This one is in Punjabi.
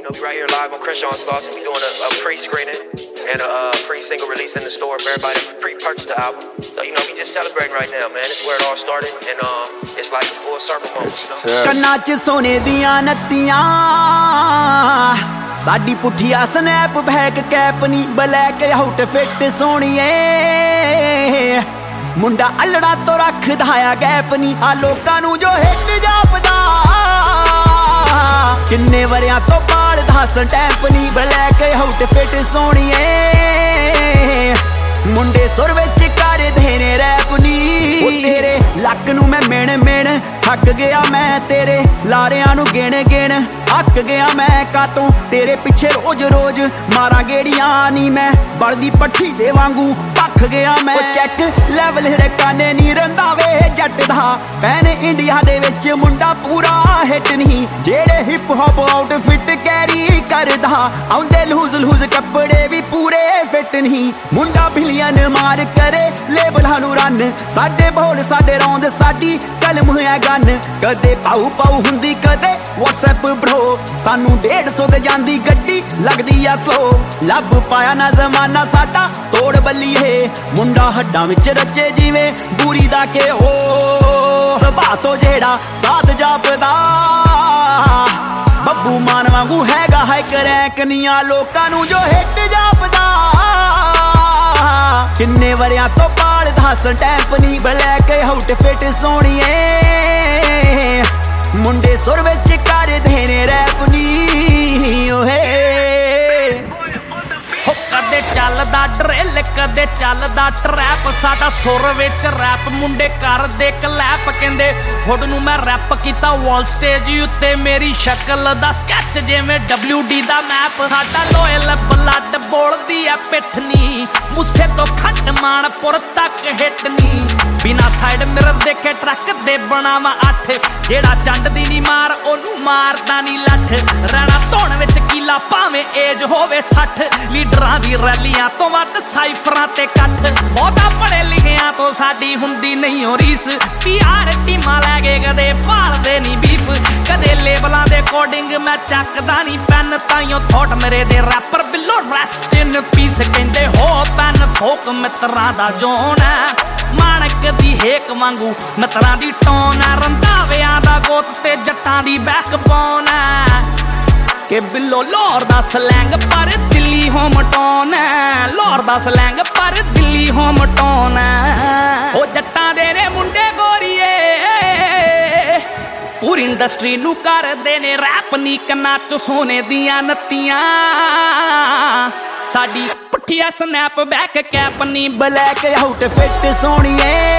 know, we right here live on Crenshaw and Slauson. We doing a pre-screening and a pre-single release in the store for everybody to pre-purchase the album. So, you know, we just celebrating right now, man. This is where it all started, and it's like a full circle moment, you know? ਕੰਨਾਂ 'ਚ ਸੋਨੇ ਦੀਆਂ ਨੱਤੀਆਂ ਸਾਡੀ ਪੁੱਠੀਆ ਸਨੈਪ ਬੈਕ ਕੈਪ ਨੀ ਬਲੈਕ ਆਊਟ ਫਿੱਟ ਸੋਹਣੀਏ ਮੁੰਡਾ ਅਲੜਾ ਤੋਂ ਰੱਖਦਾ ਆ ਗੈਪ ਨੀ ਆ ਲੋਕਾਂ ਨੂੰ ਜੋ ਹਿੱਟ ਜਾਪਦਾ ਕਿੰਨੇ ਵਰਿਆਂ ਤੋਂ ਪਾਲਦਾ ਸਟੈਂਪ ਨੀ ਬਲੈਕ ਆਊਟ ਫਿੱਟ ਸੋਹਣੀਏ ਮੁੰਡੇ ਸੁਰ ਵਿੱਚ ਕਰਦੇ ਨੇ ਰੈਪ ਨੀ ਉਹ ਤੇਰੇ ਲੱਕ ਨੂੰ ਮੈਂ ਮਿਣ ਥੱਕ ਗਿਆ ਮੈਂ ਤੇਰੇ ਲਾਰਿਆਂ ਨੂੰ ਗਿਣ ਅੱਕ ਗਿਆ ਮੈਂ ਕਾਤੋਂ ਤੇਰੇ ਪਿੱਛੇ ਰੋਜ਼ ਮਾਰਾਂ ਗੇੜੀਆਂ ਨੀ ਮੈਂ ਬਲਦੀ ਪੱਠੀ ਦੇ ਵਾਂਗੂ ਭੱਖ ਗਿਆ ਮੈਂ ਉਹ ਚੈੱਕ ਲੈਵਲ ਰਕਾਨੇ ਨੀ ਰੰਦਾਵੇ ਜੱਟ ਦਾ ਪੈਨ ਇੰਡੀਆ ਦੇ ਵਿੱਚ ਮੁੰਡਾ ਪੂਰਾ ਹਿੱਟ ਨਹੀਂ ਜਿਹੜੇ ਹਿਪ ਹੌਪ ਆਊਟਫਿੱਟ ਕੈਰੀ ਕਰਦਾ ਆਉਂਦੇ ਲੂਜ਼ ਕੱਪੜੇ ਵੀ ਪੂਰੇ ਫਿੱਟ ਨਹੀਂ ਮੁੰਡਾ ਬਿਲੀਅਨ ਮਾਰ ਕਰੇ ਲੇਬਲਾਂ ਨੂੰ ਰਨ ਸਾਡੇ ਬੋਲ ਸਾਡੇ ਰੌਂਦ ਸਾਡੀ ਕਲਮ ਹੈ ਗਨ ਕਦੇ ਪਾਉ ਹੁੰਦੀ ਕਦੇ WhatsApp bro ਸਾਨੂੰ 150 ਤੇ ਜਾਂਦੀ ਗੱਡੀ ਲੱਗਦੀ ਆ ਸਲੋ ਲੱਭ ਪਾਇਆ ਨਾ ਜ਼ਮਾਨਾ ਸਾਡਾ ਤੋੜ ਬੱਲੀਏ ਮੁੰਡਾ ਹੱਡਾਂ ਵਿੱਚ ਰੱਜੇ ਜਿਵੇਂ ਬੂਰੀ ਦਾ ਕੇ ਹੋ ਸੁਭਾਅ ਤੋਂ ਜਿਹੜਾ ਸਾਧ ਜਾਪਦਾ ਬੱਬੂ ਮਾਨ ਵਾਂਗੂ ਹੈਗਾ ਹਾਈਕ ਰੈਂਕ ਨੀਆਂ ਲੋਕਾਂ ਨੂੰ ਜੋ ਹਿੱਟ ਜਾਪਦਾ ਕਿੰਨੇ ਵਰਿਆਂ ਤੋਂ ਪਾਲਦਾ ਸਟੈਂਪ ਨੀ ਬਲੈਕ ਆਊਟ ਫਿੱਟ ਸੋਹਣੀਏ ਮੁੰਡੇ ਸੁਰ ਵਿੱਚ ਕਰਦੇ ਨੇ ਰੈਪ ਨੀ ਓਏ ਹੋ ਕਦੇ ਚੱਲਦਾ ਡਰਿਲ ਕਦੇ ਚੱਲਦਾ ਟਰੈਪ ਸਾਡਾ ਸੁਰ ਵਿੱਚ ਰੈਪ ਮੁੰਡੇ ਕਰਦੇ ਕਲੈਪ ਕਹਿੰਦੇ ਹੁੱਡ ਨੂੰ ਮੈਂ ਰੈਪ ਕੀਤਾ ਵਾਲ ਸਟੇਜ ਉੱਤੇ ਮੇਰੀ ਸ਼ਕਲ ਦਾ ਸਕੈਚ ਜਿਵੇਂ WD ਦਾ ਮੈਪ ਸਾਡਾ ਲੋਇਲ ਬਲੱਡ ਬੋਲਦੀ ਐ ਪਿੱਠ ਨੀ ਮੁੱਸੇ ਤੋਂ ਖੱਟ ਮਾਨਪੁਰ ਤੱਕ ਹਿੱਟ ਨੀ ਬਿਨਾ ਸਾਈਡ ਮਿਰਰ ਦੇਖੇ ਟਰੱਕ ਦੇ ਬਣਾਵਾ 8 ਜਿਹੜਾ ਚੰਡਦੀ ਨੀ ਮਾਰ ਉਹਨੂੰ ਮਾਰਦਾ ਨੀ ਲੱਠ ਰਹਿਣਾ ਧੋਣ ਵਿੱਚ ਕੀਲਾ ਭਾਵੇਂ ਏਜ ਹੋਵੇ 60 ਲੀਡਰਾਂ ਦੀ ਰੈਲੀਆਂ ਤੋਂ ਵੱਧ ਸਾਈਫਰਾਂ ਤੇ ਕੱਠ ਬਹੁਤਾ ਪੜੇ ਲਿਖਿਆਂ ਤੋਂ ਸਾਡੀ ਹੁੰਦੀ ਨਹੀਂ ਹੋ ਰੀਸ PR ਟੀਮਾਂ ਲੈ ਕੇ ਕਦੇ ਭਾਲਦੇ ਨੀ ਬੀਫ ਕਦੇ ਲੇਬਲਾਂ ਦੇ ਕੋਡਿੰਗ ਮੈਂ ਚੱਕਦਾ ਨੀ ਪੈਨ ਤਾਈਓ ਥੋਟ ਮੇਰੇ ਦੇ ਰੈਪਰ ਬਿੱਲੋ ਰੈਸਟ ਇਨ ਪੀਸ ਕਹਿੰਦੇ ਹੋ ਪੈਨ ਫੋਕ ਮਿੱਤਰਾਂ ਦਾ ਜੋਨ ਹੈ ਮਾਣਕ ਦੀ ਹੇਕ ਵਾਂਗੂ ਮਿੱਤਰਾਂ ਦੀ ਟੋਨ ਹੈ ਰੰਧਾਵਿਆਂ ਦਾ ਗੋਤ ਤੇ ਜੱਟਾਂ ਦੀ ਬੈਕਬੋਨ ਹੈ ਕਿ ਬਿੱਲੋ ਲਾਹੌਰ ਦਾ ਸਲੈਂਗ ਪਰ ਦਿੱਲੀ ਹੋਮ ਟਾਊਨ ਹੈ ਲਾਹੌਰ ਦਾ ਸਲੈਂਗ ਪਰ ਦਿੱਲੀ ਹੋਮ ਟਾਊਨ ਹੈ ਉਹ ਜੱਟਾਂ ਦੇ ਨੇ ਮੁੰਡੇ ਗੋਰੀਏ ਪੂਰੀ ਇੰਡਸਟਰੀ ਨੂੰ ਕਰਦੇ ਨੇ ਰੈਪ ਨੀ ਕੰਨਾਂ 'ਚ ਸੋਨੇ ਦੀਆਂ ਨੱਤੀਆਂ ਸਾਡੀ ਪੁੱਠੀਆ ਸਨੈਪ ਬੈਕ ਕੈਪ ਨੀ ਬਲੈਕ ਆਊਟ ਫਿੱਟ ਸੋਹਣੀਏ